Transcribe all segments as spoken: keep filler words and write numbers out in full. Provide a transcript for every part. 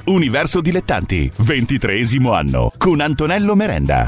Universo Dilettanti, ventitreesimo anno, con Antonello Merenda.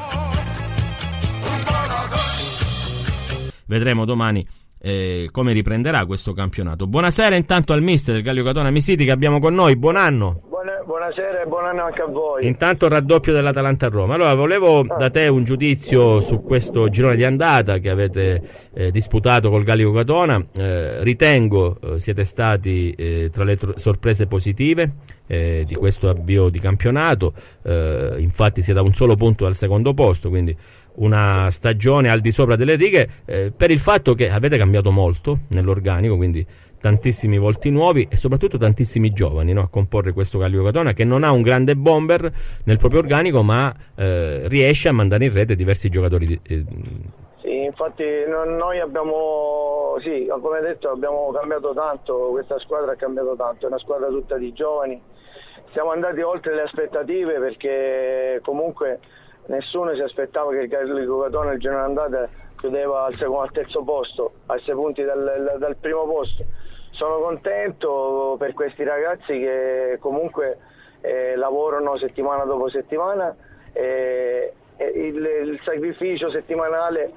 Vedremo domani eh, come riprenderà questo campionato. Buonasera intanto al mister del Gallico Catona Misiti che abbiamo con noi. Buon anno. Buona, buonasera e buon anno anche a voi. Intanto il raddoppio dell'Atalanta a Roma. Allora volevo ah. da te un giudizio su questo girone di andata che avete eh, disputato col Gallico Catona. Eh, ritengo eh, siete stati eh, tra le tro- sorprese positive eh, di questo avvio di campionato. Eh, infatti siete a un solo punto dal secondo posto, quindi una stagione al di sopra delle righe, eh, per il fatto che avete cambiato molto nell'organico, quindi tantissimi volti nuovi e soprattutto tantissimi giovani, no, a comporre questo Gallico Catona, che non ha un grande bomber nel proprio organico, ma eh, riesce a mandare in rete diversi giocatori. Eh. Sì, infatti noi abbiamo, sì, come detto, abbiamo cambiato tanto, questa squadra ha cambiato tanto, è una squadra tutta di giovani, siamo andati oltre le aspettative perché comunque nessuno si aspettava che il Gallico Catona il giorno andata chiudeva al, secondo, al terzo posto, a sei punti dal, dal primo posto. Sono contento per questi ragazzi che comunque eh, lavorano settimana dopo settimana e, e il, il sacrificio settimanale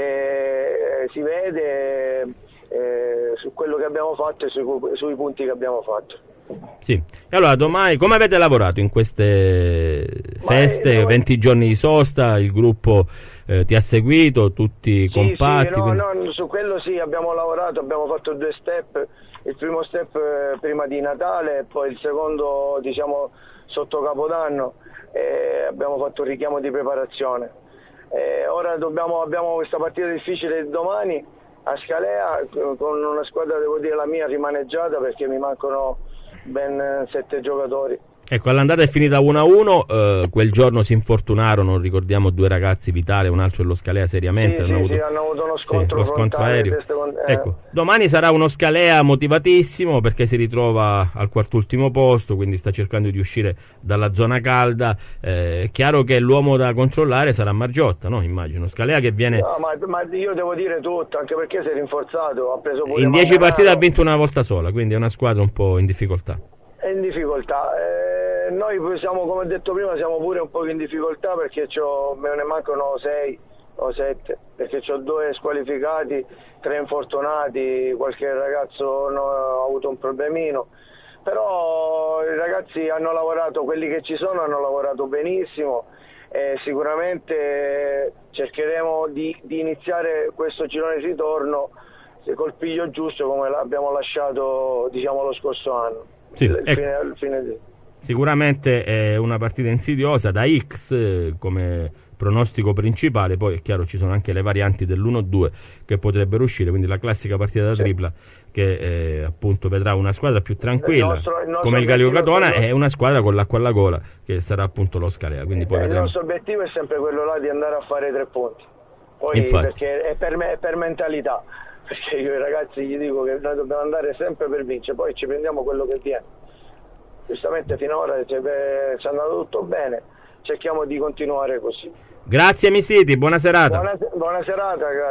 eh, si vede eh, su quello che abbiamo fatto e sui, sui punti che abbiamo fatto. Sì, e allora domani come avete lavorato in queste feste, Ma, eh, venti giorni di sosta, il gruppo eh, ti ha seguito, tutti sì, compatti? Sì, no, quindi... no, su quello sì, abbiamo lavorato, abbiamo fatto due step, il primo step eh, prima di Natale e poi il secondo diciamo sotto Capodanno, eh, abbiamo fatto un richiamo di preparazione. Eh, ora dobbiamo, abbiamo questa partita difficile domani a Scalea con una squadra, devo dire la mia, rimaneggiata perché mi mancano ben sette giocatori. Ecco, all'andata è finita uno a uno, eh, quel giorno si infortunarono, ricordiamo due ragazzi, Vitale e un altro dello Scalea seriamente, sì, hanno, sì, avuto, sì, hanno avuto uno scontro, sì, lo scontro aereo. Con... Eh. Ecco, domani sarà uno Scalea motivatissimo perché si ritrova al quartultimo posto, quindi sta cercando di uscire dalla zona calda. Eh, è chiaro che l'uomo da controllare sarà Margiotta, no? Immagino. Scalea che viene... No, ma, ma io devo dire tutto, anche perché si è rinforzato, ha preso pure in dieci Manganaro. partite ha vinto una volta sola, quindi è una squadra un po' in difficoltà. È in difficoltà. Eh, noi siamo, come ho detto prima, siamo pure un po' in difficoltà perché c'ho, me ne mancano sei o sette, perché ho due squalificati, tre infortunati, qualche ragazzo no, ha avuto un problemino, però i ragazzi hanno lavorato, quelli che ci sono hanno lavorato benissimo e sicuramente cercheremo di, di iniziare questo girone di ritorno col piglio giusto come l'abbiamo lasciato diciamo lo scorso anno. Sì, il ecco. fine, il fine di... Sicuramente è una partita insidiosa da X eh, come pronostico principale, poi è chiaro ci sono anche le varianti dell'uno due che potrebbero uscire, quindi la classica partita da tripla che eh, appunto vedrà una squadra più tranquilla il nostro, il nostro come il Gallico Catona e una squadra con l'acqua alla gola che sarà appunto lo Scalea, quindi poi eh, vedremo. Il nostro obiettivo è sempre quello là di andare a fare tre punti, poi Infatti. Perché è per, me, è per mentalità, perché io ai ragazzi gli dico che noi dobbiamo andare sempre per vincere, poi ci prendiamo quello che viene. Giustamente finora ci è andato tutto bene, cerchiamo di continuare così. Grazie Misiti, buona serata. Buona, buona serata, grazie.